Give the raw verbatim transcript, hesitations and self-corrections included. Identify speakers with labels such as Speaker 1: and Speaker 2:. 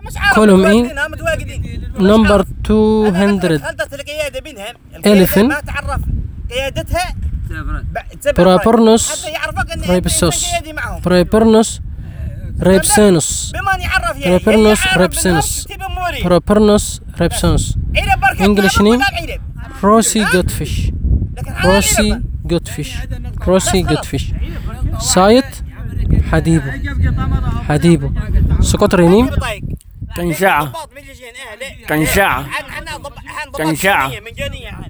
Speaker 1: كولوم إن نمبر مئتين إليفن
Speaker 2: ما تعرف قيادتها
Speaker 1: برابرنوس ريبسوس برابرنوس ريبسينوس برابرنوس ريبسينوس برابرنوس ريبسينوس English name روسي جوتفيش روسي جوتفيش روسي جوتفيش سايت حديبو حديبو سقطري نيم
Speaker 3: كنشعة كنشعة كنشعة